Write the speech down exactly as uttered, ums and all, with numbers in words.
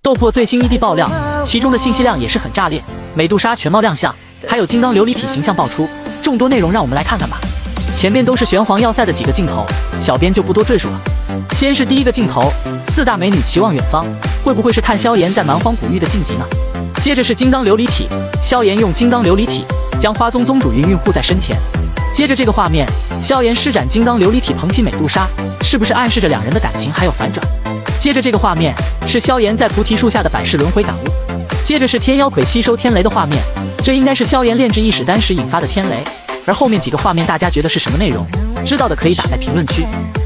斗破最新 E D 爆料，其中的信息量也是很炸裂，美杜莎全貌亮相，还有金刚琉璃体形象爆出，众多内容让我们来看看吧。前面都是玄黄要塞的几个镜头，小编就不多赘述了。先是第一个镜头，四大美女齐望远方，会不会是看萧炎在蛮荒古域的晋级呢？接着是金刚琉璃体，萧炎用金刚琉璃体将花宗宗主云云护在身前。接着这个画面，萧炎施展金刚琉璃体捧起美杜莎，是不是暗示着两人的感情还有反转？接着这个画面是萧炎在菩提树下的百世轮回感悟。接着是天妖魁吸收天雷的画面，这应该是萧炎炼制异史丹时引发的天雷。而后面几个画面大家觉得是什么内容？知道的可以打在评论区。